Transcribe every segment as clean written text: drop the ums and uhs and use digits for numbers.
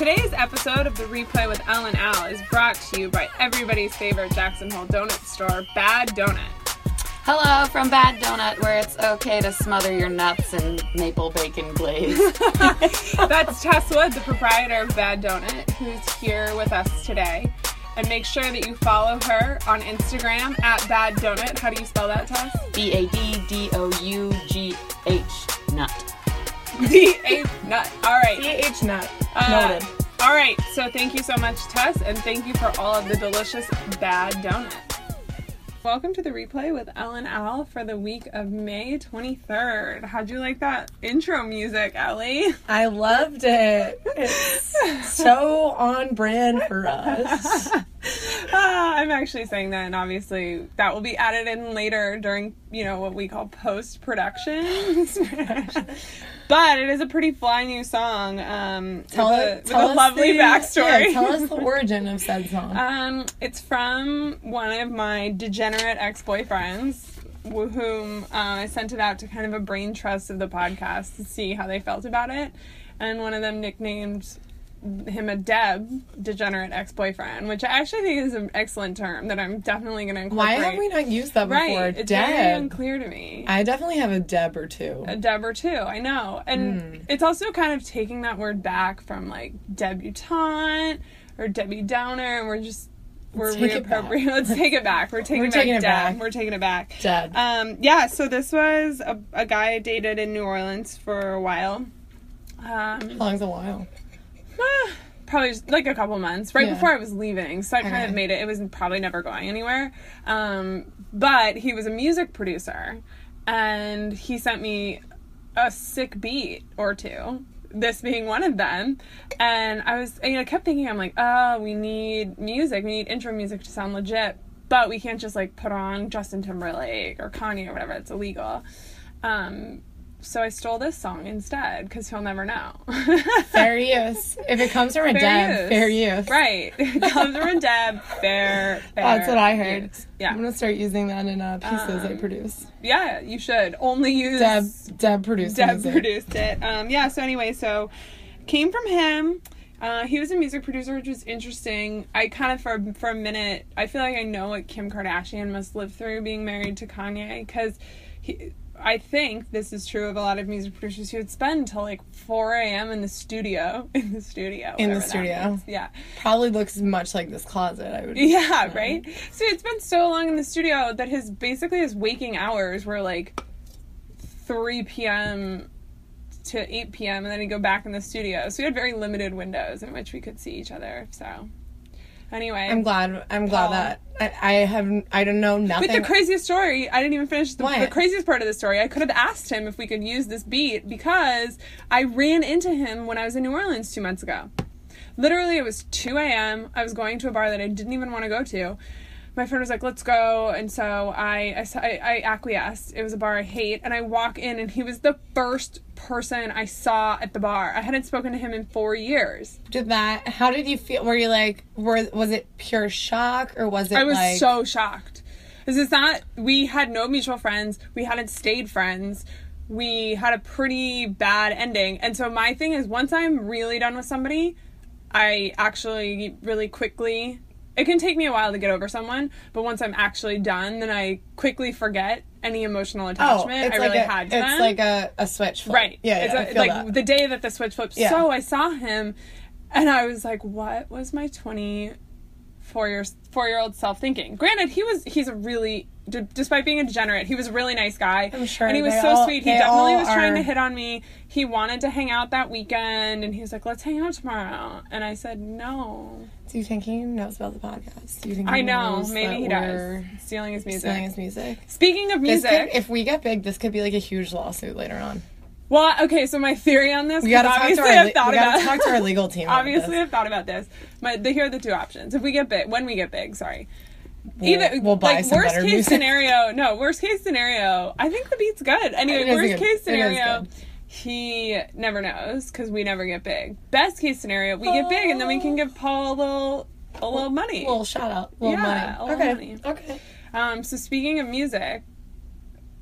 Today's episode of The Replay with Elle and Al is brought to you by everybody's favorite Jackson Hole donut store, Bad Donut. Hello from Bad Donut, where it's okay to smother your nuts in maple bacon glaze. That's Tess Wood, the proprietor of Bad Donut, who's here with us today. And make sure that you follow her on Instagram at Bad Donut. How do you spell that, Tess? BADDOUGH nut. D-A nut. All right. C-H nut. Noted. All right. So thank you so much, Tess, and thank you for all of the delicious Bad Donut. Welcome to The Replay with Elle and Al for the week of May 23rd. How'd you like that intro music, Ellie? I loved it. It's so on brand for us. I'm actually saying that, and obviously that will be added in later during, what we call post-production. But it is a pretty fly new song with a lovely backstory. Yeah, tell us the origin of said song. It's from one of my degenerate ex-boyfriends, whom I sent it out to kind of a brain trust of the podcast to see how they felt about it. And one of them nicknamed him a degenerate ex-boyfriend, which I actually think is an excellent term that I'm definitely going to incorporate. Why have we not used that before? Right, it's very unclear to me. I definitely have a Deb or two. A Deb or two, I know. And it's also kind of taking that word back from like debutante or Debbie Downer, and we're reappropriating. Let's take it back. We're taking it back. We're taking it back. Deb. So this was a guy I dated in New Orleans for a while. How long's a while? Probably just like a couple months before I was leaving, so I kind of made it was probably never going anywhere, but he was a music producer and he sent me a sick beat or two, this being one of them, and I kept thinking, I'm like, we need intro music to sound legit, but we can't just like put on Justin Timberlake or Kanye or whatever, it's illegal. So I stole this song instead, because he'll never know. Fair use. If it comes from a Deb, fair use. Right. If it comes from a Deb, fair That's what I heard. Use. Yeah. I'm going to start using that in pieces I produce. Yeah, you should. Only use... Deb produced it. So anyway, came from him. He was a music producer, which was interesting. I kind of, for a minute, I feel like I know what Kim Kardashian must live through being married to Kanye, because I think this is true of a lot to music producers who would spend till like 4 a.m. in the studio. Yeah. Probably looks much like this closet, I would Yeah, right? So he'd spent so long in the studio that his waking hours were like 3 p.m. to 8 p.m. and then he'd go back in the studio. So we had very limited windows in which we could see each other, so... Anyway, I'm glad that I don't know nothing. But the craziest story, I didn't even finish the craziest part of the story. I could have asked him if we could use this beat because I ran into him when I was in New Orleans 2 months ago. Literally, it was 2 a.m. I was going to a bar that I didn't even want to go to. My friend was like, let's go. And so I acquiesced. It was a bar I hate. And I walk in and he was the first person I saw at the bar. I hadn't spoken to him in 4 years. How did you feel? Were you like, was it pure shock or was it I was so shocked. We had no mutual friends. We hadn't stayed friends. We had a pretty bad ending. And so my thing is, once I'm really done with somebody, I actually really quickly... It can take me a while to get over someone, but once I'm actually done, then I quickly forget any emotional attachment I really had to them. It's like a switch flip. Right. Yeah, it's like the day that the switch flipped. Yeah. So I saw him, and I was like, what was my 24-year-old self thinking? Granted, he's a really... Despite being a degenerate, he was a really nice guy. I'm sure. And he was so sweet. He definitely was trying to hit on me. He wanted to hang out that weekend, and he was like, let's hang out tomorrow. And I said, no. Do you think he knows about the podcast? Do you think I know. Maybe he does. Stealing his music. Speaking of music... If we get big, this could be like a huge lawsuit later on. Well, okay, so my theory on this... We gotta talk to our legal team. Obviously, I've thought about this. Here are the two options. When we get big, We'll buy some better music. Worst case scenario, I think the beat's good. Anyway, worst case scenario, he never knows because we never get big. Best case scenario, we get big and then we can give Paul a little money. A little shout out. A little money. Okay. So speaking of music,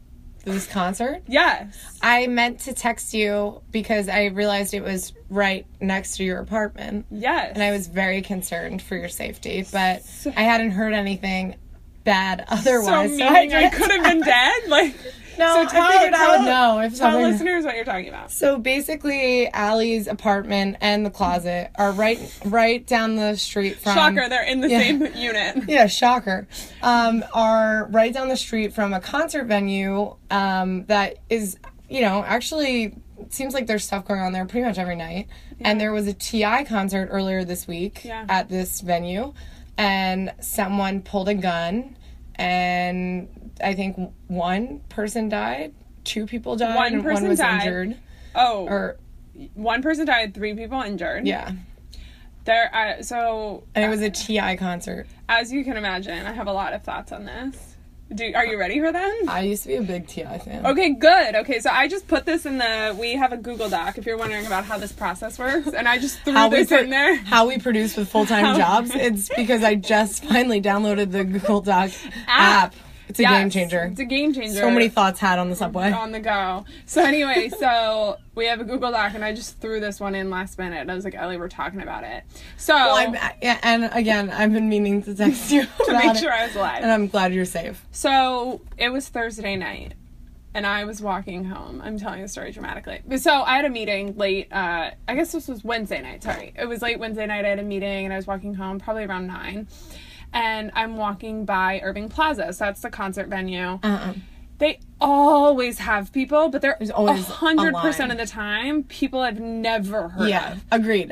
for this concert? Yes. I meant to text you because I realized it was right next to your apartment. Yes. And I was very concerned for your safety, but I hadn't heard anything bad otherwise. So meaning I could have been dead? Like, no, so I figured I would know if tell something... listeners what you're talking about. So basically, Allie's apartment and the closet are right down the street from... Shocker, they're in the same unit. Yeah, shocker. Are right down the street from a concert venue that is, actually... It seems like there's stuff going on there pretty much every night. Yeah. And there was a T.I. concert earlier this week at this venue. And someone pulled a gun. And I think one person died. 2 people died. And one was injured. Oh. Or 1 person died, 3 people injured. Yeah. And it was a T.I. concert. As you can imagine, I have a lot of thoughts on this. Are you ready for them? I used to be a big T.I. fan. Okay, good. Okay, so I just put this we have a Google Doc if you're wondering about how this process works, and I just threw this in there. How we produce with full-time jobs. It's because I just finally downloaded the Google Doc app. It's a game changer. It's a game changer. So many thoughts had on the subway. On the go. So anyway, we have a Google Doc, and I just threw this one in last minute. I was like, Ellie, we're talking about it. So... and again, I've been meaning to text you to make sure I was alive. And I'm glad you're safe. So, it was Thursday night, and I was walking home. I'm telling the story dramatically. So, I had a meeting late, I guess this was Wednesday night, sorry. It was late Wednesday night, I had a meeting, and I was walking home, probably around 9. And I'm walking by Irving Plaza, so that's the concert venue. They always have people, but there's always 100% of the time people I've never heard of. Yeah, agreed.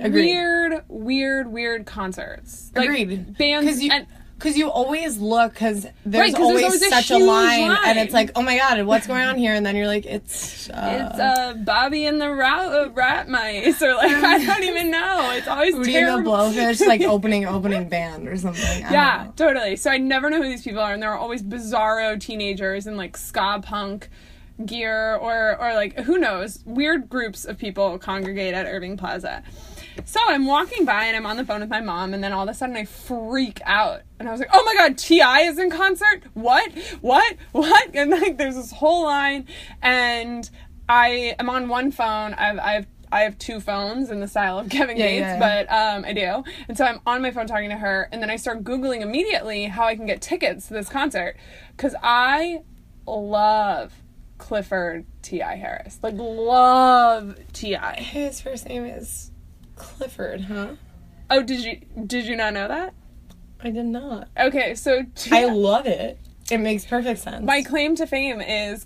Weird concerts. Agreed. Like bands because you always look, because there's always such a line, and it's like, oh my god, what's going on here? And then you're like, it's Bobby and the Rat Mice, or like, I don't even know. It's always Hootie terrible. and the Blowfish, like opening band or something. Yeah, totally. So I never know who these people are, and they're always bizarro teenagers in like ska punk gear, or like, who knows, weird groups of people congregate at Irving Plaza. So I'm walking by and I'm on the phone with my mom, and then all of a sudden I freak out. And I was like, oh my god, T.I. is in concert? What? And like there's this whole line, and I am on one phone. I have 2 phones in the style of Kevin Gates, but I do. And so I'm on my phone talking to her, and then I start Googling immediately how I can get tickets to this concert, because I love Clifford T.I. Harris. Like, love T.I. His first name is Clifford, huh? Oh, did you not know that? I did not. Okay, so I love it. It makes perfect sense. My claim to fame,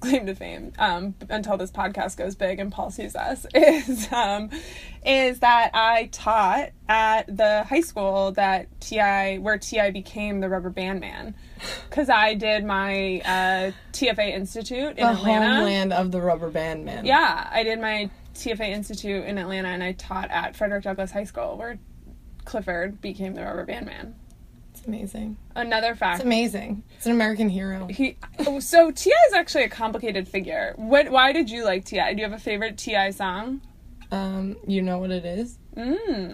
until this podcast goes big and Paul sees us, is that I taught at the high school where T.I. became the Rubber Band Man. Because I did my TFA Institute in Atlanta. The homeland of the Rubber Band Man. Yeah, I did my TFA Institute in Atlanta, and I taught at Frederick Douglass High School, where Clifford became the Rubber Band Man. It's amazing. Another fact. It's amazing. It's an American hero. So T.I. is actually a complicated figure. Why did you like T.I.? Do you have a favorite T.I. song? You Know What It Is? I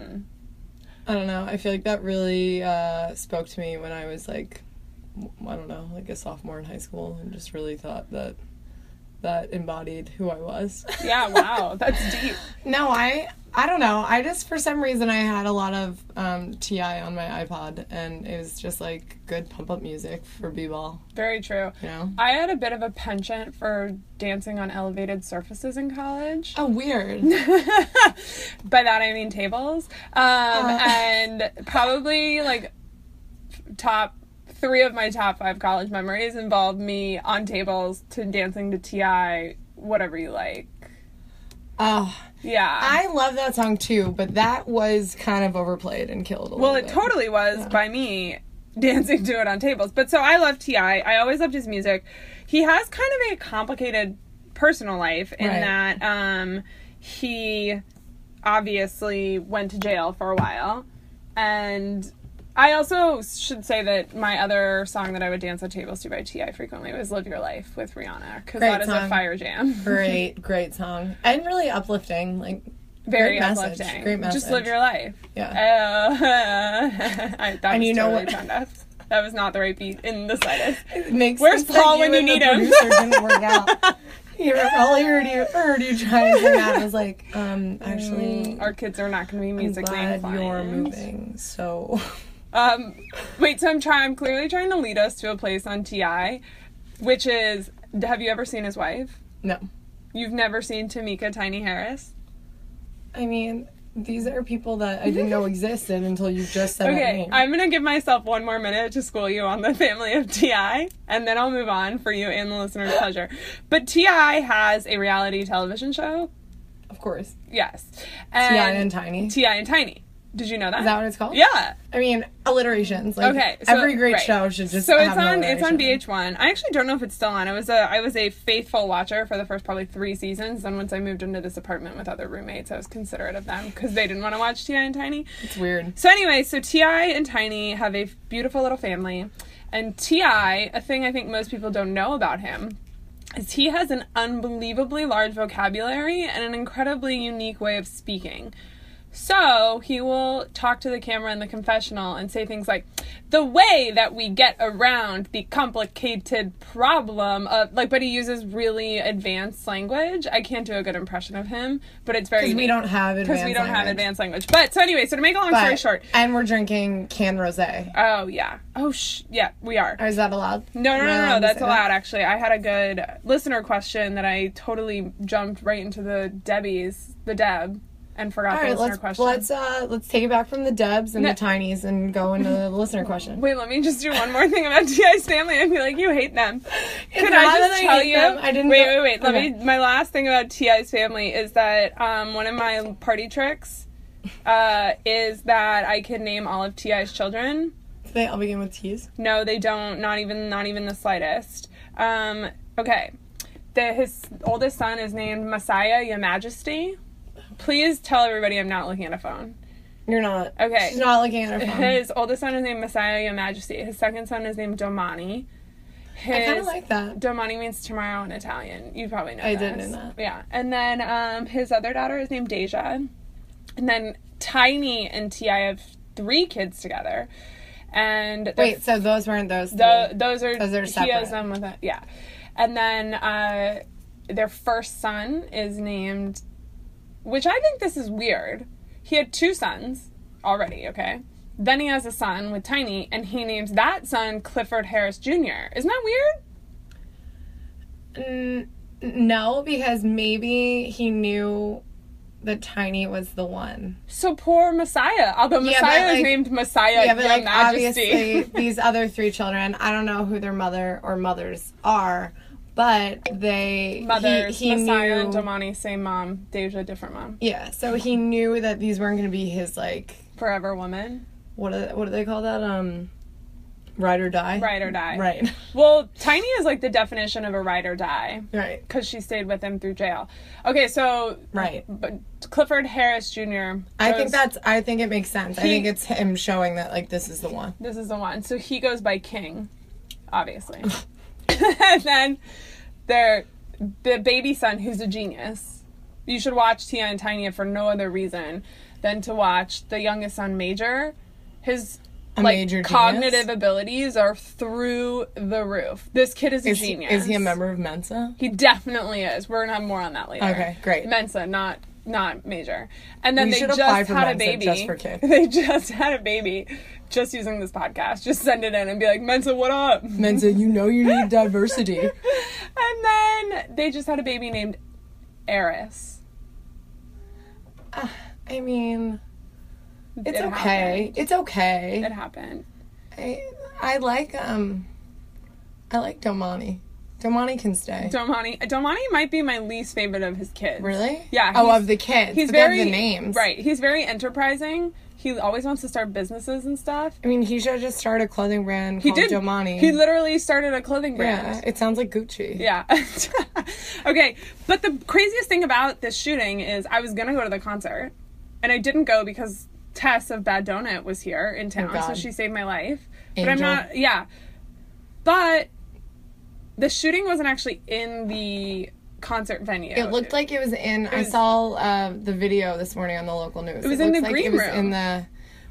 don't know. I feel like that really spoke to me when I was like, I don't know, like a sophomore in high school, and just really thought that embodied who I was. Yeah, wow. That's deep. No, I don't know. I just, for some reason, I had a lot of T.I. on my iPod, and it was just like good pump-up music for b-ball. Very true. You know? I had a bit of a penchant for dancing on elevated surfaces in college. Oh, weird. By that I mean tables. And probably like top 3 of my top 5 college memories involve me on tables to dancing to T.I., Whatever You Like. Oh. Yeah. I love that song too, but that was kind of overplayed and killed a little bit. Well, it totally was by me dancing to it on tables. But so I love T.I. I always loved his music. He has kind of a complicated personal life in that he obviously went to jail for a while, and I also should say that my other song that I would dance at tables to by T.I. frequently was Live Your Life with Rihanna, because that is a fire jam. Great song. And really uplifting, like, very uplifting. Great message. Just live your life. Yeah. And you know what? That was not the right beat in the slightest. It makes Where's sense that Paul you when you and need the him? producer didn't work out. All heard you try and sing that. I was like, actually, Our kids are not going to be I'm musically glad inclined. you're moving. So, Wait, so I'm clearly trying to lead us to a place on T.I., which is, have you ever seen his wife? no. You've never seen Tamika Tiny Harris? I mean, these are people that I didn't know existed until you just said that Okay, name. I'm going to give myself one more minute to school you on the family of T.I., and then I'll move on for you and the listener's pleasure. But T.I. has a reality television show. Of course. Yes. T.I. and Tiny. T.I. and Tiny. Did you know that? Is that what it's called? Yeah. I mean, alliterations. Like, Okay. So, every great right. show should just So have it's an on alliteration. VH1. I actually don't know if it's still on. I was a faithful watcher for the first probably 3 seasons. Then once I moved into this apartment with other roommates, I was considerate of them because they didn't want to watch T.I. and Tiny. It's weird. So anyway, so T.I. and Tiny have a beautiful little family. And T.I., a thing I think most people don't know about him, is he has an unbelievably large vocabulary and an incredibly unique way of speaking. So he will talk to the camera in the confessional and say things like, the way that we get around the complicated problem of, like, but he uses really advanced language. I can't do a good impression of him, but it's very Because we don't have advanced because we don't have language. advanced language. But so anyway, so to make a long story short. And we're drinking canned rosé. Oh, yeah. Oh, yeah, we are. Or is that allowed? No, Am I allowed to that's say allowed, that? actually. I had a good listener question that I totally jumped right into the Deb, and forgot All the right, listener question. let's take it back from the Debs and No. the Tinies and go into the listener question. Wait, let me just do one more thing about T.I.'s family. I feel like you hate them. Can not I that just I tell hate you? them. I didn't Wait. know- Let Okay. me. My last thing about T.I.'s family is that one of my party tricks is that I can name all of T.I.'s children. Do they all begin with T's? No, they don't. Not even the slightest. Okay. His oldest son is named Messiah, Your Majesty. Please tell everybody I'm not looking at a phone. You're not. Okay. She's not looking at her phone. His oldest son is named Messiah, Your Majesty. His second son is named Domani. I kind of like that. Domani means tomorrow in Italian. You probably know I this. didn't know that. Yeah. And then his other daughter is named Deja. And then Tiny and T.I. have 3 kids together. And Wait, so those weren't those three? those are Those are he has separate. them with it. Yeah. And then their first son is named, which I think this is weird. He had 2 sons already, okay? Then he has a son with Tiny, and he names that son Clifford Harris Jr. Isn't that weird? No, because maybe he knew that Tiny was the one. So poor Messiah. Although Yeah, Messiah but, is like- named Messiah, Yeah, but Your like Majesty. obviously these other 3 children, I don't know who their mother or mothers are, but they Mothers, he Messiah knew, and Domani, same mom. Deja, different mom. Yeah, so he knew that these weren't going to be his like Forever woman. what do they call that? Ride or die. Ride or die. Right. Well, Tiny is like the definition of a ride or die. Right. Because she stayed with him through jail. Okay, so Right. But Clifford Harris Jr. I think it makes sense. I He- think it's him showing that like this is the one. This is the one. So he goes by King, obviously. And then the baby son, who's a genius. You should watch Tia and Tiny for no other reason than to watch the youngest son, Major. His Major cognitive genius? abilities are through the roof. This kid is a genius. Is he a member of Mensa? He definitely is. We're gonna have more on that later. Okay, great. Mensa, not Major. And then We they should just apply for had a Mensa baby. just for kids. They just had a baby. Just using this podcast. Just send it in and be like, Mensa, what up? Mensa, you know you need diversity. And then they just had a baby named Eris. I mean, it's It okay. happened. It's okay. It happened. I like Domani. Domani can stay. Domani might be my least favorite of his kids. Really? Yeah. Oh, he's- of the kids. He's but they have very the names. Right. He's very enterprising. He always wants to start businesses and stuff. I mean, he should just start a clothing brand He called did. Domani. He literally started a clothing Yeah, brand. it sounds like Gucci. Yeah. Okay, but the craziest thing about this shooting is I was gonna go to the concert, and I didn't go because Tess of Bad Donut was here in town, so God. she saved my life. But Angel. I'm not. Yeah. But the shooting wasn't actually in the concert venue. It looked like it was in. I saw the video this morning on the local news. It was in looks the like green it was room. in the.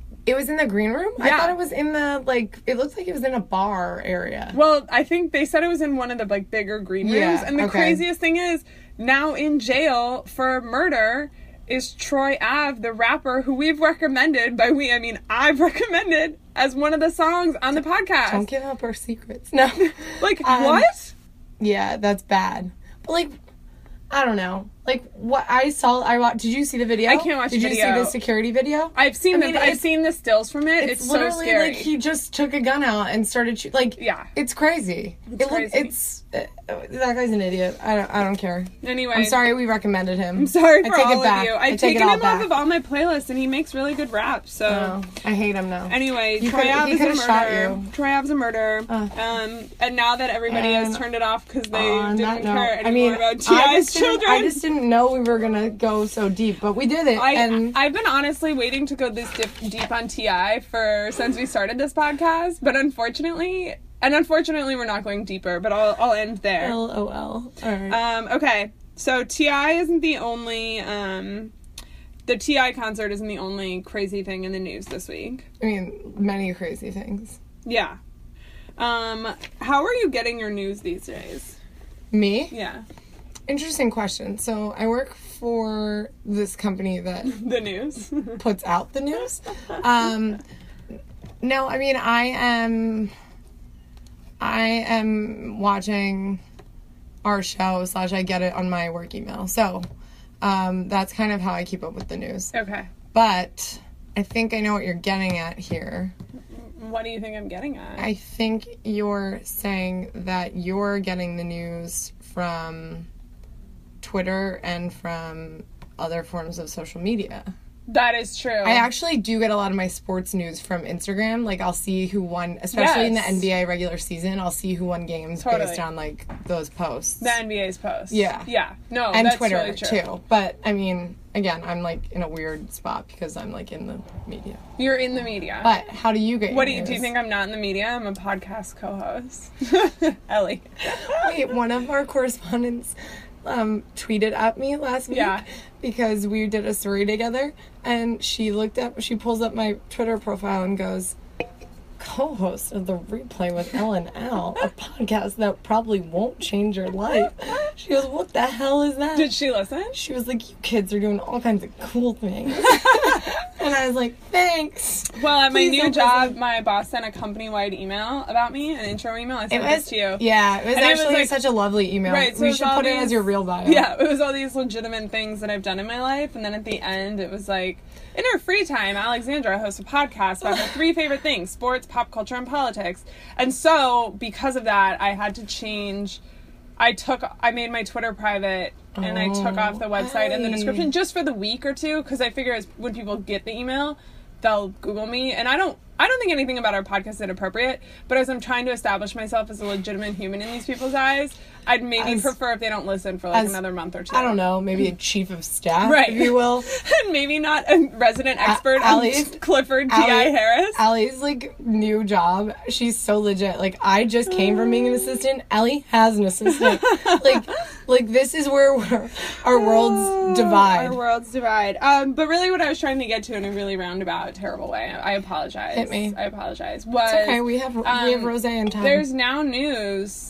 It was in the green room? Yeah. I thought it was in the, like, it looked like it was in a bar area. Well, I think they said it was in one of the, like, bigger green rooms. Yeah, And the okay. craziest thing is, now in jail for murder is Troy Ave, the rapper who we've recommended, by we, I mean I've recommended as one of the songs on the podcast. Don't give up our secrets. No. Like, what? Yeah, that's bad. But, like, I don't know. Like, what did you see the video? I can't watch the Did you video. see the security video? I've seen it's the stills from it. It's so literally scary. like he just took a gun out and started like, Yeah. it's crazy. That guy's an idiot. I don't care. Anyway, I'm sorry we recommended him. I'm sorry for I take all it back. of you. I I've take taken it all him back. off of all my playlists, and he makes really good rap. So Oh, I hate him now. anyway, He Troy could've- Ave he is a could've shot murder. you. Troy Ave's a murder. And now that everybody has And turned it off because they On didn't that note, care anymore about T.I.'s children. I just didn't know we were gonna go so deep, but we did it. I've been honestly waiting to go this deep on T.I. since we started this podcast, but unfortunately we're not going deeper, but I'll end there. LOL. All right. Okay, so T.I. isn't the only, the T.I. concert isn't the only crazy thing in the news this week. I mean, many crazy things. Yeah. How are you getting your news these days? Me? Yeah. Interesting question. So I work for this company that The news. puts out the news. No, I mean I am watching our show / I get it on my work email. So that's kind of how I keep up with the news. Okay. But I think I know what you're getting at here. What do you think I'm getting at? I think you're saying that you're getting the news from Twitter and from other forms of social media. That is true. I actually do get a lot of my sports news from Instagram. Like, I'll see who won, especially in the Yes. NBA regular season, I'll see who won games Totally. based on, like, those posts. The NBA's post. Yeah. Yeah. No, And that's Twitter, really true. too. But, I mean, again, I'm, like, in a weird spot because I'm, like, in the media. You're in the media. But how do you get What your do you news? think I'm not in the media? I'm a podcast co-host. Ellie. Wait, one of our correspondents tweeted at me last week Yeah. because we did a story together, and she pulls up my Twitter profile and goes, co-host of The Replay with Ellen Al, a podcast that probably won't change your life. She goes, what the hell is that? Did she listen? She was like, you kids are doing all kinds of cool things. And I was like, thanks. Well, at my Please new don't job, listen. my boss sent a company-wide email about me, an intro email. I sent It this was, to you. yeah, it was And it was actually like- such a lovely email. Right, so we it's should all put it as these- your real bio. Yeah, it was all these legitimate things that I've done in my life, and then at the end, it was like, in her free time, Alexandra hosts a podcast about her 3 favorite things: sports, pop culture, and politics. And so, because of that, I had to change. I made my Twitter private, and I took off the website and the Ellie. description just for the week or two, because I figure when people get the email, they'll Google me, and I don't think anything about our podcast is inappropriate, but as I'm trying to establish myself as a legitimate human in these people's eyes, I'd maybe prefer if they don't listen for like another month or two. I don't know, maybe a chief of staff, Right. if you will. And maybe not a resident expert on Allie's- Clifford T.I. Harris. Allie's, like, new job, she's so legit. Like, I just came from being an assistant. Ellie has an assistant. like this is where our worlds divide. Our worlds divide. But really what I was trying to get to in a really roundabout, terrible way, I apologize. Hit me. I apologize. Was, It's okay, we have Rose in time. There's now news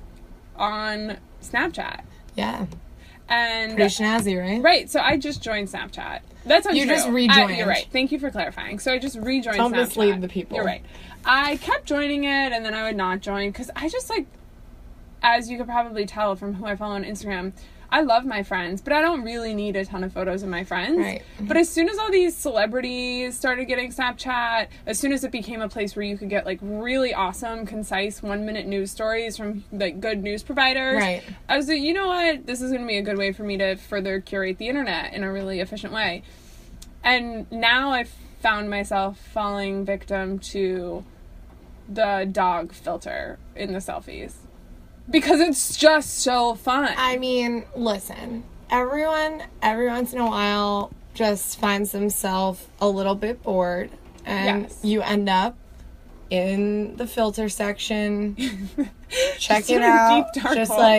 on Snapchat. Yeah. And Pretty snazzy, right? right, so I just joined Snapchat. That's untrue. You just rejoined. You're right. Thank you for clarifying. So I just rejoined Don't Snapchat. mislead the people. You're right. I kept joining it, and then I would not join, because I just, like, as you could probably tell from who I follow on Instagram, I love my friends, but I don't really need a ton of photos of my friends. Right. But as soon as all these celebrities started getting Snapchat, as soon as it became a place where you could get, like, really awesome, concise 1-minute news stories from, like, good news providers, Right. I was like, you know what? This is going to be a good way for me to further curate the internet in a really efficient way. And now I've found myself falling victim to the dog filter in the selfies. Because it's just so fun. I mean, listen, everyone, every once in a while, just finds themselves a little bit bored, and Yes. you end up in the filter section, check it in a out, deep, dark just hole. like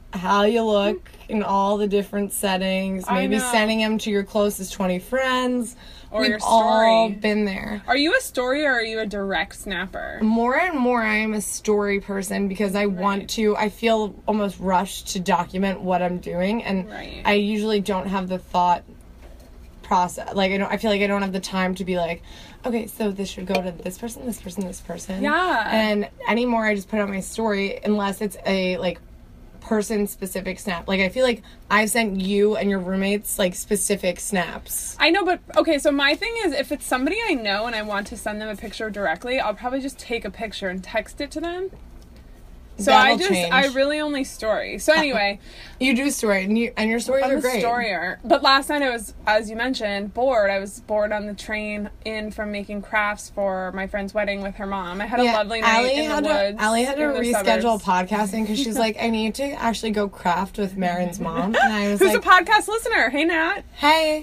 how you look in all the different settings. Maybe sending them to your closest 20 friends. Or We've your story. all been there. Are you a story or are you a direct snapper? More and more I am a story person because I want to, I feel almost rushed to document what I'm doing, and I usually don't have the thought process. Like, I feel like I don't have the time to be like, okay, so this should go to this person, this person, this person. Yeah. And anymore I just put on my story unless it's a, like, person-specific snap. Like, I feel like I've sent you and your roommates, like, specific snaps. I know, but, okay, so my thing is, if it's somebody I know and I want to send them a picture directly, I'll probably just take a picture and text it to them. So I really only story. So anyway. You do story, and your stories are great. I'm a storyer. But last night I was, as you mentioned, bored. I was bored on the train in from making crafts for my friend's wedding with her mom. I had a lovely night in the woods. Allie had to reschedule podcasting because she's like, I need to actually go craft with Marin's mom. And I was Who's a podcast listener? Hey, Nat. Hey.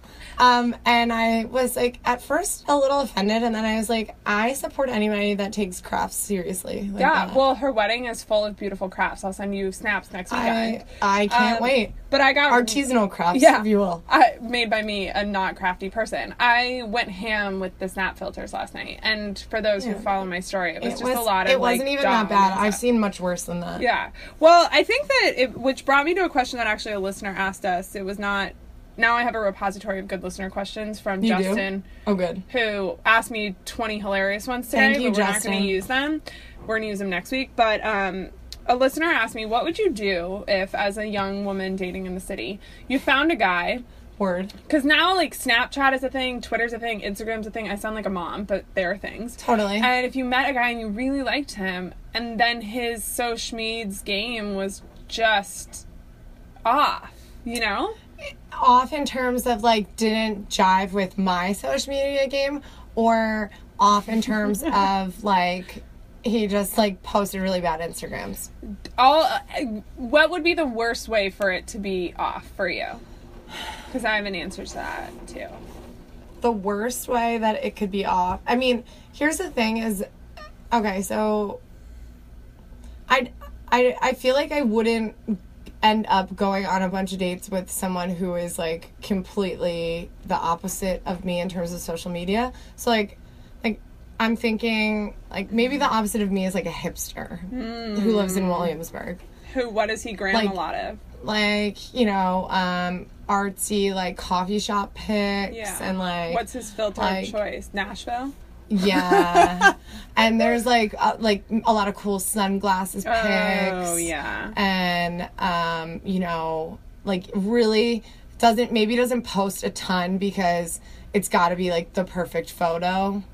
And I was like, at first a little offended, and then I was like, I support anybody that takes crafts seriously. Like that. Well, her wedding is full of beautiful crafts. I'll send you snaps next weekend. I can't wait. But I got artisanal crafts, if you will. Made by me, a not crafty person. I went ham with the snap filters last night, and for those who follow my story, it was just a lot of. It wasn't even that bad. I've seen much worse than that. Yeah. Well, I think that which brought me to a question that actually a listener asked us. It was not. Now I have a repository of good listener questions from Justin. Oh, good. Who asked me 20 hilarious ones today, but we're not going to use them. We're going to use them next week. But a listener asked me, what would you do if, as a young woman dating in the city, you found a guy... Word. Because now, like, Snapchat is a thing, Twitter's a thing, Instagram's a thing. I sound like a mom, but they're things. Totally. And if you met a guy and you really liked him, and then his Sochmead's game was just off, you know? Off in terms of, like, didn't jive with my social media game, or off in terms of, like, he just, like, posted really bad Instagrams? What would be the worst way for it to be off for you? Because I have an answer to that, too. The worst way that it could be off? I mean, here's the thing is, okay, so I feel like I wouldn't end up going on a bunch of dates with someone who is, like, completely the opposite of me in terms of social media. So, like I'm thinking, like, maybe the opposite of me is, like, a hipster who lives in Williamsburg. What does he gram a lot of? Like, you know, artsy, like, coffee shop pics and, like... What's his filter of choice? Nashville? Yeah. And there's, like a lot of cool sunglasses pics. Oh, yeah. And, you know, like, really doesn't post a ton because it's got to be, like, the perfect photo.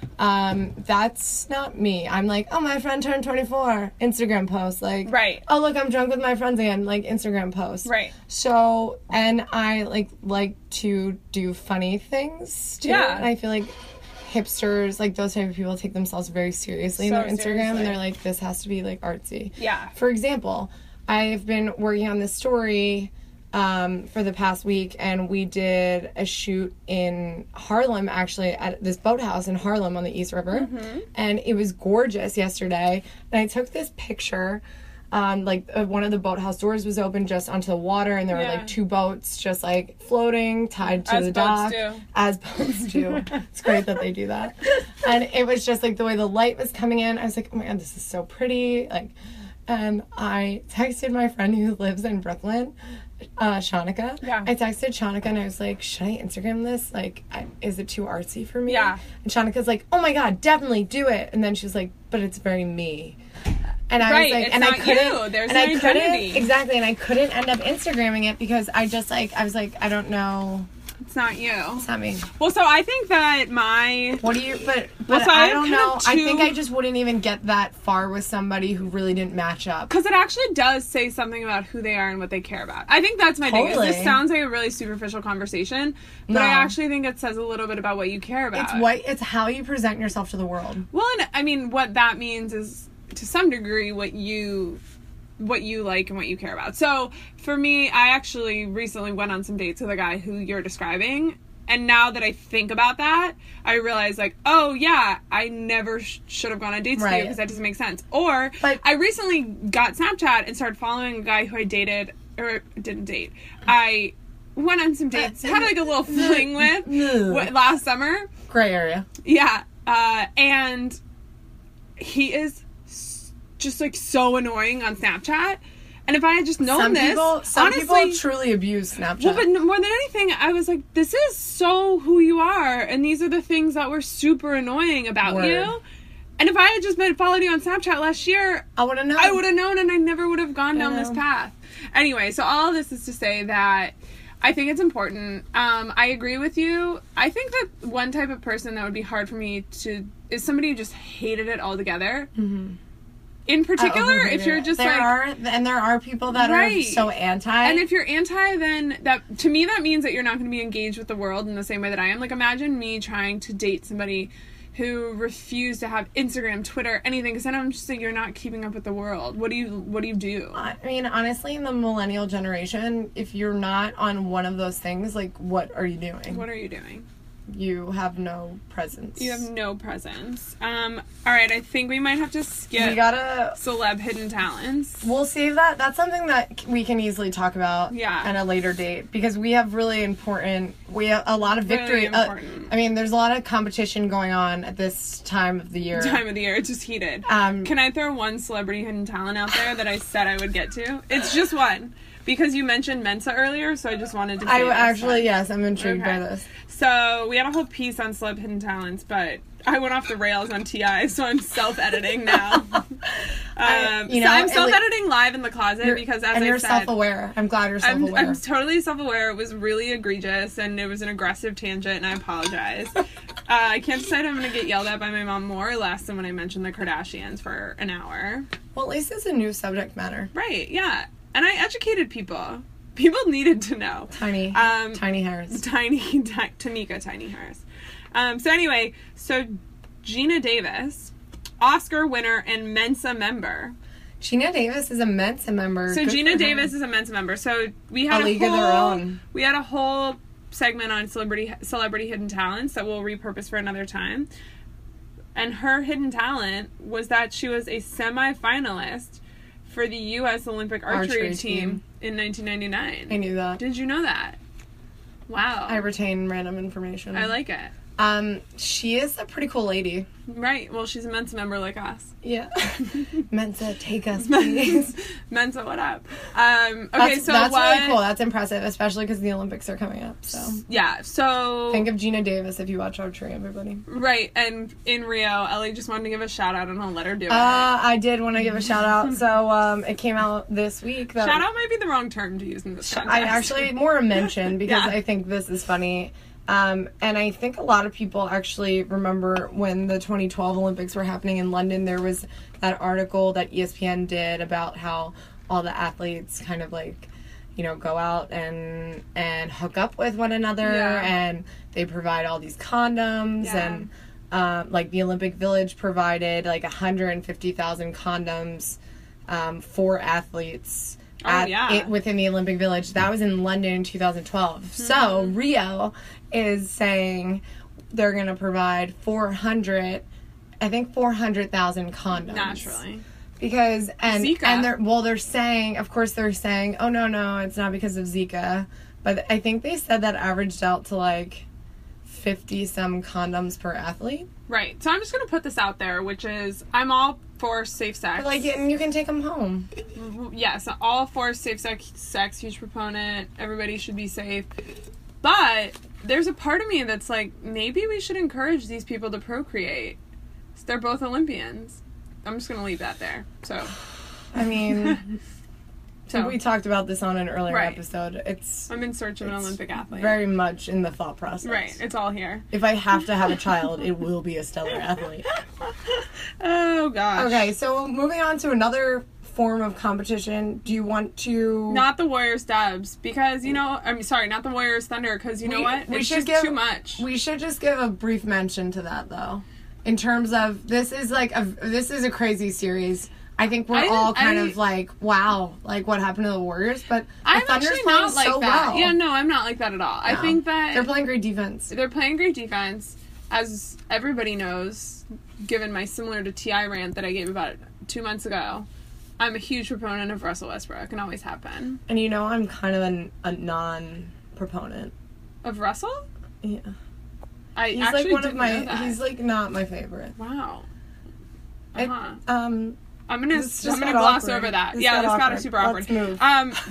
That's not me. I'm like, oh, my friend turned 24. Instagram post. Like, oh, look, I'm drunk with my friends again. Like, Instagram post. Right. So, and I, like to do funny things, too. Yeah. And I feel like hipsters, like, those type of people take themselves very seriously in their Instagram, and they're like, this has to be, like, artsy. Yeah. For example, I've been working on this story for the past week, and we did a shoot in Harlem, actually, at this boathouse in Harlem on the East River, and it was gorgeous yesterday, and I took this picture. One of the boathouse doors was open just onto the water, and there were, like, two boats just, like, floating, tied to the dock. As boats do. It's great that they do that. And it was just, like, the way the light was coming in, I was like, oh my god, this is so pretty. Like, and I texted my friend who lives in Brooklyn, Shanika. Yeah. I texted Shanika, and I was like, should I Instagram this? Like, is it too artsy for me? Yeah. And Shanika's like, oh my god, definitely do it. And then she's like, but it's very me. And I was like, it's and not I couldn't, you. There's and an I identity. couldn't, exactly, and I couldn't end up Instagramming it because I just, like, I was like, I don't know. It's not you. It's not me. Well, so I think that what do you, but well, so I don't know. I think I just wouldn't even get that far with somebody who really didn't match up. Because it actually does say something about who they are and what they care about. I think that's my thing. This sounds like a really superficial conversation, but I actually think it says a little bit about what you care about. It's how you present yourself to the world. Well, and I mean, what that means is, to some degree, what you like and what you care about. So for me, I actually recently went on some dates with a guy who you're describing, And now that I think about that, I realize, like, oh, yeah, I never should have gone on dates with you because that doesn't make sense. Or I recently got Snapchat and started following a guy who I dated, or didn't date. I went on some dates, had like a little fling with last summer. Gray area. Yeah. And he is just, like, so annoying on Snapchat. And if I had just known some people truly abuse Snapchat. Well, but more than anything, I was like, this is so who you are, and these are the things that were super annoying about you. And if I had just followed you on Snapchat last year, I would have known, and I never would have gone down this path. Anyway, so all of this is to say that I think it's important. I agree with you. I think that one type of person that would be hard for me is somebody who just hated it altogether. Mm-hmm. In particular, if you're just there are people that are so anti. And if you're anti, then to me that means that you're not going to be engaged with the world in the same way that I am. Like, imagine me trying to date somebody who refused to have Instagram, Twitter, anything, because then I'm just like, you're not keeping up with the world. What do you do? I mean, honestly, in the millennial generation, if you're not on one of those things, like, what are you doing? What are you doing? You have no presence. You have no presence. All right, I think we might have to skip celeb hidden talents. We'll save that. That's something that we can easily talk about at a later date, because we have we have a lot of victory. I mean, there's a lot of competition going on at this time of the year. It's just heated. Can I throw one celebrity hidden talent out there that I said I would get to? It's just one. Because you mentioned Mensa earlier, so I just wanted to say yes, I'm intrigued by this. So, we had a whole piece on celeb hidden talents, but I went off the rails on TI, so I'm self-editing now. I'm self-editing live in the closet because, as I said... you're self-aware. I'm glad you're self-aware. I'm totally self-aware. It was really egregious, and it was an aggressive tangent, and I apologize. I can't decide if I'm going to get yelled at by my mom more or less than when I mentioned the Kardashians for an hour. Well, at least it's a new subject matter. Right, yeah. And I educated people. People needed to know. Tiny Harris. Tamika Tiny Harris. So anyway, Geena Davis, Oscar winner and Mensa member. Geena Davis is a Mensa member. So Geena Davis is a Mensa member. So we had a whole segment on celebrity hidden talents that we'll repurpose for another time. And her hidden talent was that she was a semi-finalist for the U.S. Olympic archery team in 1999. I knew that. Did you know that? Wow. I retain random information. I like it. She is a pretty cool lady. Right. Well, she's a Mensa member like us. Yeah. Mensa, take us, please. Mensa, what up? That's really cool. That's impressive, especially because the Olympics are coming up. So yeah. So think of Geena Davis if you watch archery, everybody. Right. And in Rio, Ellie just wanted to give a shout out, and I'll let her do it. I did want to give a shout out. So it came out this week. Shout out might be the wrong term to use in this context. I actually more a mention because I think this is funny. And I think a lot of people actually remember when the 2012 Olympics were happening in London, there was that article that ESPN did about how all the athletes kind of like, go out and hook up with one another, and they provide all these condoms, and like the Olympic Village provided like 150,000 condoms for athletes. Within the Olympic Village. That was in London in 2012. Mm-hmm. So Rio is saying they're going to provide 400,000 condoms. Naturally. Because, Zika. And they're saying, oh no, it's not because of Zika. But I think they said that averaged out to like 50 some condoms per athlete. Right. So I'm just going to put this out there, which is I'm all for safe sex. But and you can take them home. Yes, all for safe sex, huge proponent. Everybody should be safe. But there's a part of me that's like, maybe we should encourage these people to procreate. They're both Olympians. I'm just going to leave that there. So, I mean... So we talked about this on an earlier episode. I'm in search of an Olympic athlete. Very much in the thought process. Right. It's all here. If I have to have a child, it will be a stellar athlete. Oh, gosh. Okay, so moving on to another form of competition. Do you want to... Not the Warriors Dubs, because, not the Warriors Thunder, because know what? It's just too much. We should just give a brief mention to that, though. In terms of, this is a crazy series. I think we're all kind of like, wow, like what happened to the Warriors? But I'm the Thunder's actually playing not like so that. well. Yeah, no, I'm not like that at all. No. I think that they're playing great defense. They're playing great defense, as everybody knows, given my similar to T.I. rant that I gave about 2 months ago. I'm a huge proponent of Russell Westbrook and always have been. And I'm kind of a non-proponent. Of Russell? Yeah. He's like one of my, he's like not my favorite. Wow. Uh-huh. I'm gonna gloss over that. This got super awkward. Let's move.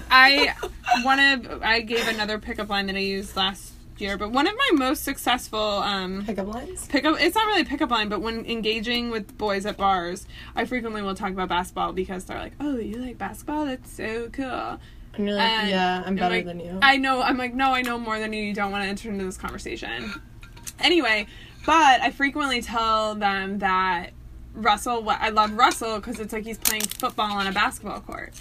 I gave another pickup line that I used last year, but one of my most successful pickup lines. It's not really a pickup line, but when engaging with boys at bars, I frequently will talk about basketball because they're like, "Oh, you like basketball? That's so cool." And you're like, "Yeah, I'm better than you." I know. I'm like, "No, I know more than you. You don't want to enter into this conversation." Anyway, but I frequently tell them that I love Russell because it's like he's playing football on a basketball court.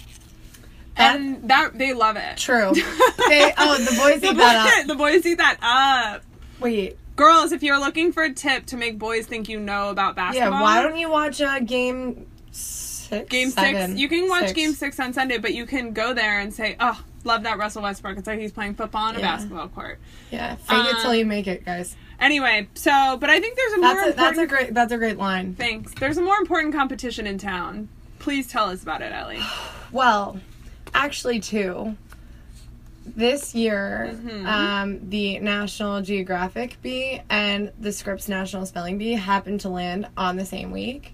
And that they love it. True. The boys eat that up. The boys eat that up. Wait. Girls, if you're looking for a tip to make boys think you know about basketball. Yeah, why don't you watch Game 6? Game 6. You can watch Game 6 on Sunday, but you can go there and say, oh, love that Russell Westbrook. It's like he's playing football on a basketball court. Yeah, fake it till you make it, guys. Anyway, but I think there's a more important... That's a great line. Thanks. There's a more important competition in town. Please tell us about it, Ellie. Well... Actually, too. This year, the National Geographic Bee and the Scripps National Spelling Bee happened to land on the same week.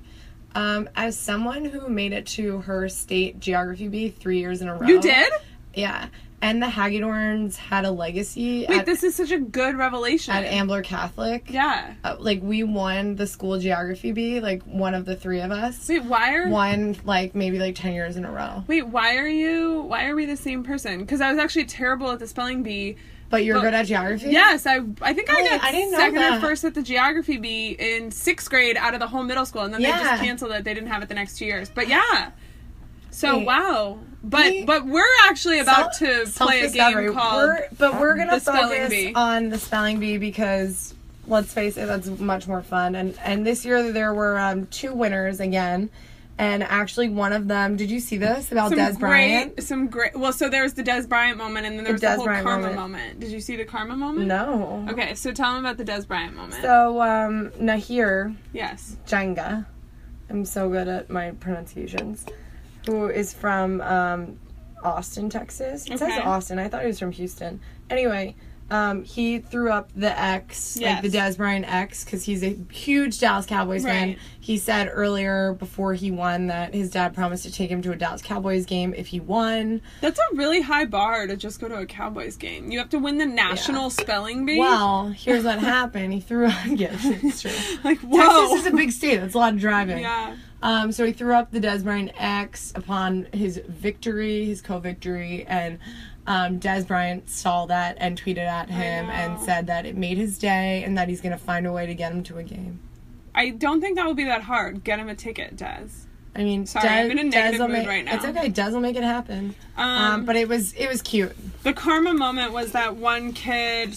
As someone who made it to her state geography bee 3 years in a row. You did? Yeah. And the Hagedorns had a legacy. Wait, this is such a good revelation. At Ambler Catholic. Yeah. We won the school geography bee, one of the three of us. Wait, won, maybe 10 years in a row. Wait, why are we the same person? Because I was actually terrible at the spelling bee. But you're good at geography? Yes, I think I got second or first at the geography bee in 6th grade out of the whole middle school, and then they just canceled it. They didn't have it the next 2 years. But yeah. So, wow. But we're actually about to play a game called we're going to focus on the spelling bee because, let's face it, that's much more fun. And this year there were 2 winners again. And actually one of them, did you see this about Des Bryant? Well, so there was the Des Bryant moment and then there was the whole Karma moment. Did you see the Karma moment? No. Okay, so tell them about the Des Bryant moment. So, Nahir. Yes. Jenga. I'm so good at my pronunciations. Who is from Austin, Texas. It says Austin. I thought he was from Houston. Anyway, he threw up the X, the Des Bryant X, because he's a huge Dallas Cowboys fan. He said earlier before he won that his dad promised to take him to a Dallas Cowboys game if he won. That's a really high bar to just go to a Cowboys game. You have to win the national spelling bee. Well, here's what happened. He threw up. Yes, it's true. Whoa. Texas is a big state. That's a lot of driving. Yeah. So he threw up the Des Bryant X upon his victory, his co-victory, and Des Bryant saw that and tweeted at him and said that it made his day and that he's going to find a way to get him to a game. I don't think that will be that hard. Get him a ticket, Des. I mean, sorry, I'm in a negative mood right now. It's okay. Des will make it happen. But it was cute. The Karma moment was that one kid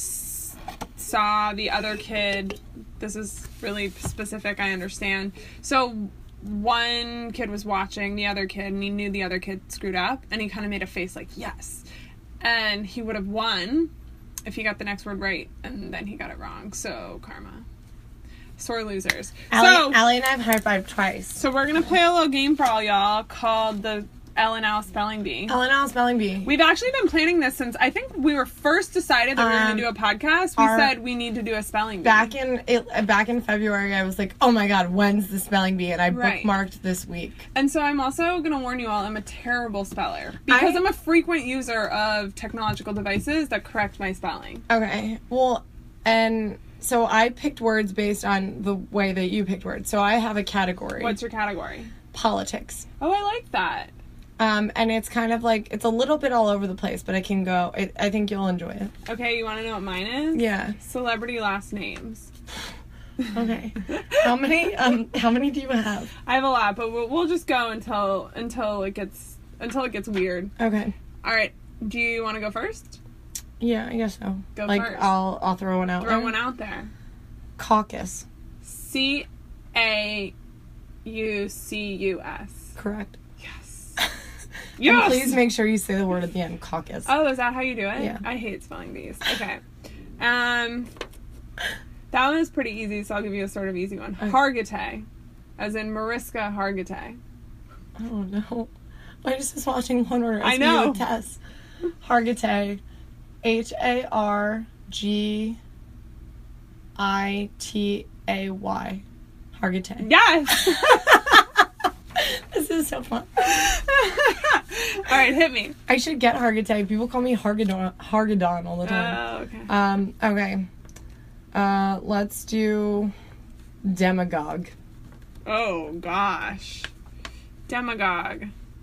saw the other kid. This is really specific, I understand. So one kid was watching the other kid and he knew the other kid screwed up and he kind of made a face like, yes. And he would have won if he got the next word right and then he got it wrong. So, karma. Sore losers. Allie and I have high-fived twice. So we're going to play a little game for all y'all called the L&L Spelling Bee. L&L Spelling Bee. We've actually been planning this since, I think we were first decided that we were going to do a podcast. We said we need to do a spelling bee. Back in February, I was like, oh my god, when's the spelling bee? And I bookmarked this week. And so I'm also going to warn you all, I'm a terrible speller. Because I'm a frequent user of technological devices that correct my spelling. Okay. Well, and so I picked words based on the way that you picked words. So I have a category. What's your category? Politics. Oh, I like that. And it's kind of it's a little bit all over the place, but I think you'll enjoy it. Okay, you want to know what mine is? Yeah. Celebrity last names. Okay. How many do you have? I have a lot, but we'll just go until it gets weird. Okay. All right. Do you want to go first? Yeah, I guess so. Go first. I'll throw one out there. Throw one out there. Caucus. CAUCUS. correct. Yes. And Yes! please make sure you say the word at the end. Caucus. Oh, is that how you do it? Yeah. I hate spelling bees. Okay. That one is pretty easy, so I'll give you a sort of easy one. Okay. Hargitay. As in Mariska Hargitay. I don't know. I just was watching Law & Order. I know. Tess. Hargitay. Hargitay. Hargitay. Yes! This is so fun. Alright, hit me. I should get Hargitay. People call me Hargadon all the time. Oh, okay. Okay. Let's do demagogue. Oh, gosh. Demagogue.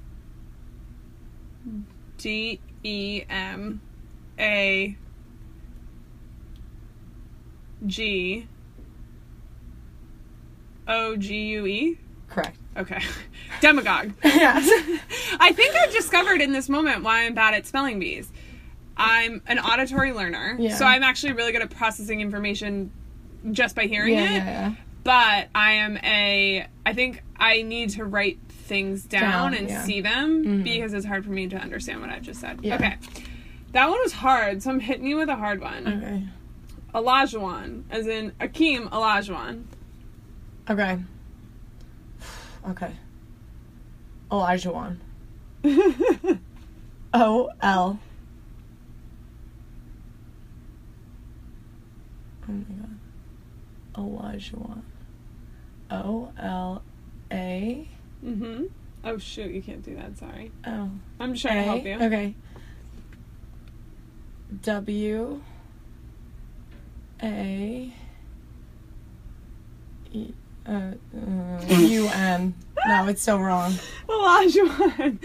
DEMAGOGUE? Correct. Okay. Demagogue. Yes. I think I've discovered in this moment why I'm bad at spelling bees. I'm an auditory learner, Yeah. so I'm actually really good at processing information just by hearing it. Yeah. But I think I need to write things down and yeah. see them because it's hard for me to understand what I've just said. Yeah. Okay. That one was hard, so I'm hitting you with a hard one. Okay. Olajuwon, as in Akeem Olajuwon. Okay. Okay. Olajuwon. O-L. Oh my god. Olajuwon. O-L-A. Mm-hmm. Oh, shoot, you can't do that, sorry. Oh. I'm just trying to help you. Okay. W. A. E. U-N. No, it's so wrong. Olajuwon.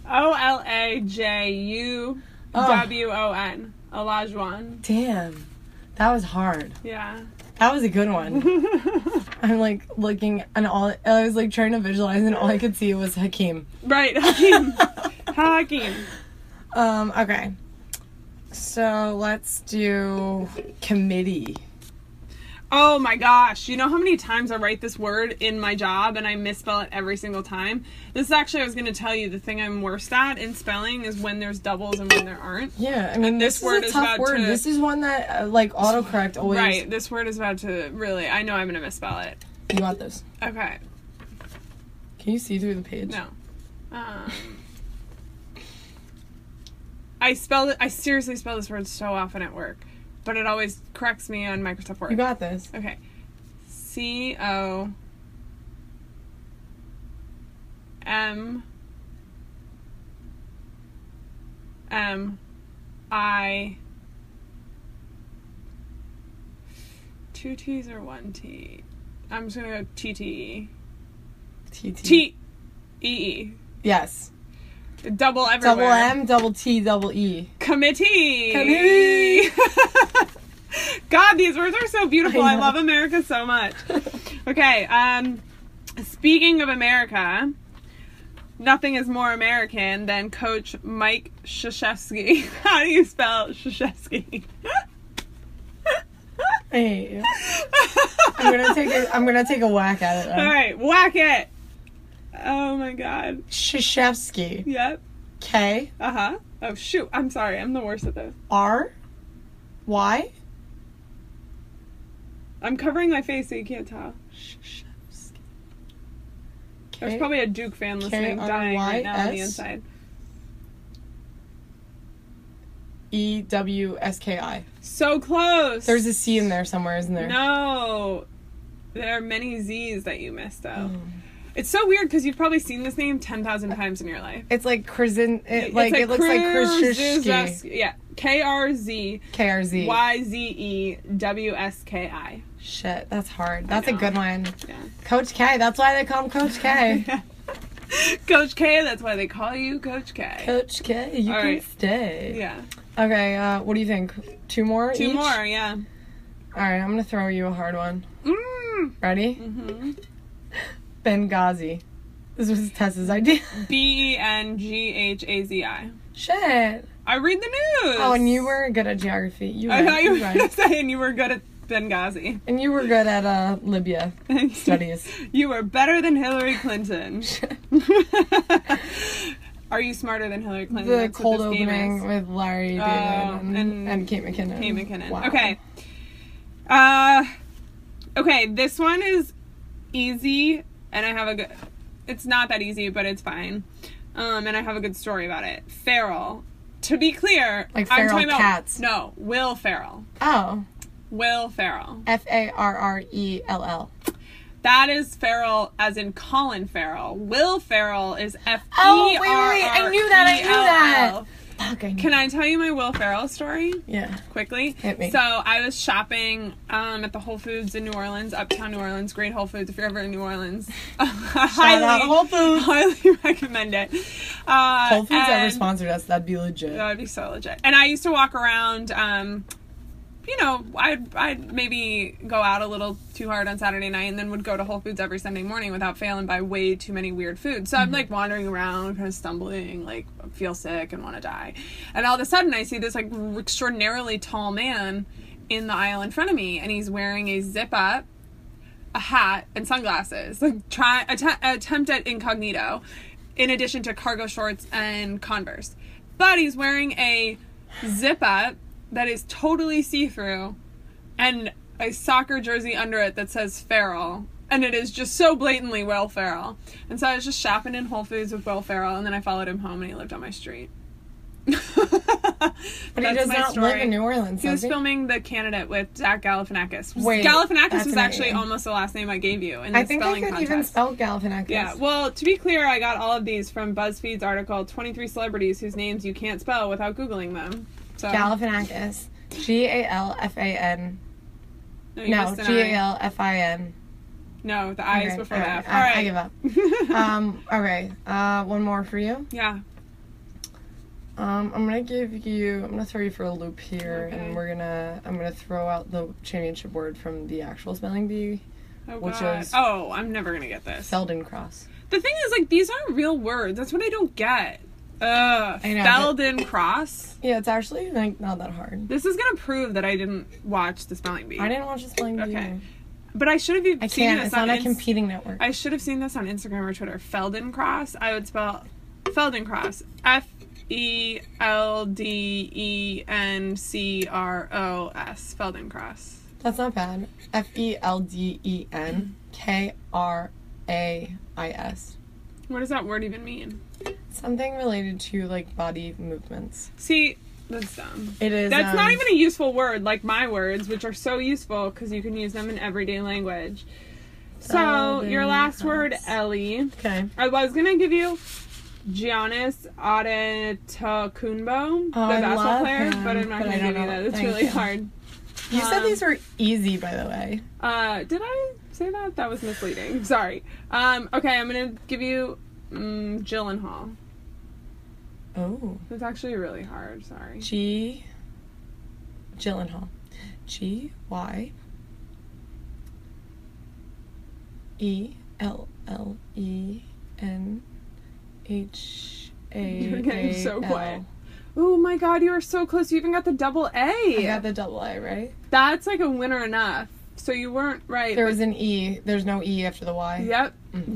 Olajuwon. Olajuwon. Damn. That was hard. Yeah. That was a good one. I'm like looking and I was like trying to visualize and all I could see was Hakeem. Right, Hakeem. Hakeem. Okay. So let's do committee. Oh my gosh. You know how many times I write this word in my job and I misspell it every single time? This is actually, I was going to tell you, the thing I'm worst at in spelling is when there's doubles and when there aren't. Yeah, I mean, And this word is a is tough about word. to- This is one that, like, autocorrect always... Right, this word is about to really, I know I'm going to misspell it. You got this. Okay. Can you see through the page? No. I seriously spell this word so often at work, but it always corrects me on Microsoft Word. You got this. Okay. C-O-M-M-I... 2 T's or 1 T? I'm just gonna go T-T-E. T-T. T-E-E. Yes. Double everywhere. Double M, double T, double E. Committee. Committee. God, these words are so beautiful. I know. love America so much. Okay, speaking of America, nothing is more American than Coach Mike Krzyzewski. How do you spell Krzyzewski? I hate you. I'm gonna take a whack at it. All right, whack it. Oh my God. Krzyzewski. Yep. K. Uh-huh. Oh shoot, I'm sorry. I'm the worst at this. R. Y. I'm covering my face so you can't tell. There's probably a Duke fan listening dying right now on the inside. EWSKI. So close. There's a C in there somewhere, isn't there? No. There are many Z's that you missed, though. It's so weird because you've probably seen this name 10,000 times in your life. It's like it looks like Krzyzewski. Yeah. K-R-Z. KRZ. Y-Z-E-W-S-K-I. Shit, that's hard. That's a know. good one. Yeah. Coach K. That's why they call him Coach K. Coach K, that's why they call you Coach K. Coach K, you All can right. stay. Yeah. Okay, what do you think? 2 more Two each? more, yeah. Alright, I'm gonna throw you a hard one. Ready? Mm-hmm. Benghazi. This was Tessa's idea. B-E-N-G-H-A-Z-I. Shit. I read the news. Oh, and you were good at geography. I thought you were right. going to say, and you were good at Benghazi. And you were good at Libya studies. You were better than Hillary Clinton. Are you smarter than Hillary Clinton? The That's cold opening with Larry David and Kate McKinnon. Kate McKinnon. Wow. Okay. Okay, this one is easy, and I have a good... It's not that easy, but it's fine. And I have a good story about it. Feral. To be clear... Like I'm feral talking about... cats. No, Will Ferrell. Oh. Will Ferrell. Farrell. That is Ferrell as in Colin Farrell. Will Ferrell is F-E-R-R-E-L-L. Oh, wait. I knew that. Fuck, I knew. Can I tell you my Will Ferrell story? Yeah. Quickly? Hit me. So I was shopping at the Whole Foods in New Orleans, Uptown New Orleans, great Whole Foods if you're ever in New Orleans. Shout out Whole Foods. Highly recommend it. Whole Foods ever sponsored us, that'd be legit. That would be so legit. And I used to walk around, you know, I'd maybe go out a little too hard on Saturday night and then would go to Whole Foods every Sunday morning without fail and buy way too many weird foods. So I'm like wandering around, kind of stumbling, like feel sick and want to die. And all of a sudden I see this like extraordinarily tall man in the aisle in front of me, and he's wearing a zip up, a hat, and sunglasses. Like attempt at incognito, in addition to cargo shorts and Converse. But he's wearing a zip up that is totally see-through and a soccer jersey under it that says Ferrell, and it is just so blatantly Will Ferrell. And so I was just shopping in Whole Foods with Will Ferrell, and then I followed him home and he lived on my street. But he does not live in New Orleans. He was filming The Candidate with Zach Galifianakis. Wait, Galifianakis was actually almost the last name I gave you in the spelling contest. I think I could even spell Galifianakis. Yeah, well, to be clear, I got all of these from BuzzFeed's article, 23 celebrities whose names you can't spell without Googling them. So. Galifianakis. Galfan. No, Galfin. No, the I is before the F. All right. I give up. Okay. One more for you. Yeah. I'm gonna throw you for a loop here, okay. And I'm gonna throw out the championship word from the actual spelling bee, which is. Oh, I'm never gonna get this. Feldenkrais. The thing is, like, these aren't real words. That's what I don't get. Feldenkrais. Yeah, it's actually like not that hard. This is gonna prove that I didn't watch the spelling bee. I didn't watch the spelling bee. Okay. But I should have seen this on... It's on a competing network. I should have seen this on Instagram or Twitter. Feldenkrais. I would spell Feldenkrais. Feldenkrais. Feldenkrais. That's not bad. Feldenkrais. What does that word even mean? Something related to, like, body movements. See, that's dumb. It is. That's not even a useful word, like my words, which are so useful because you can use them in everyday language. So, your last word, Ellie. Okay. I was going to give you Giannis Antetokounmpo, the basketball player, but I'm not going to give you that. It's really hard. You said these were easy, by the way. Did I say that? That was misleading. Sorry. Okay, I'm going to give you Gyllenhaal. Oh. It's actually really hard. Sorry. Gyllenhaal. Gyllenhaal. You're getting so quiet. Oh my god, you are so close. You even got the double A. I got the double A, right? That's like a winner enough. So you weren't right. There was an E. There's no E after the Y. Yep.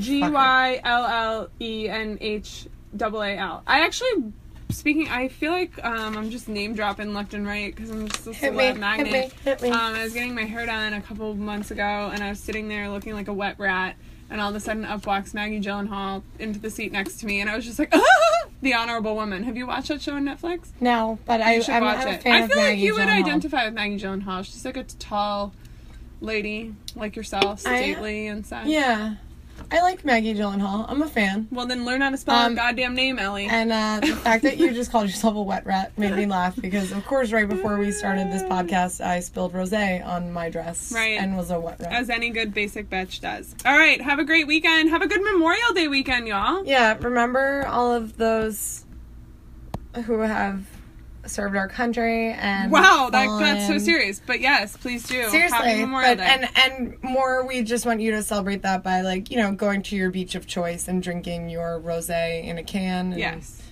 Gyllenhaal. I actually, I feel like I'm just name dropping left and right because I'm just a celeb magnet. Hit me. I was getting my hair done a couple months ago and I was sitting there looking like a wet rat. And all of a sudden, up walks Maggie Gyllenhaal into the seat next to me, and I was just like, "Ah, The Honorable Woman." Have you watched that show on Netflix? No, but I'm watch a it. fan I of feel like Maggie you would Gyllenhaal. identify with Maggie Gyllenhaal. She's like a tall lady, like yourself, stately and such. Yeah. I like Maggie Gyllenhaal. I'm a fan. Well, then learn how to spell her goddamn name, Ellie. And the fact that you just called yourself a wet rat made me laugh because, of course, right before we started this podcast, I spilled rosé on my dress and was a wet rat. As any good basic bitch does. All right, have a great weekend. Have a good Memorial Day weekend, y'all. Yeah, remember all of those who have served our country and that's so serious, but yes, please do. Seriously, Happy Memorial Day. and more, we just want you to celebrate that by, like, you know, going to your beach of choice and drinking your rosé in a can.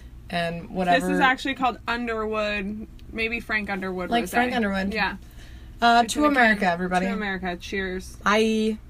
And whatever. This is actually called Underwood, maybe Frank Underwood like rosé. Frank Underwood. Yeah. To America, everybody. To America. Cheers. Bye.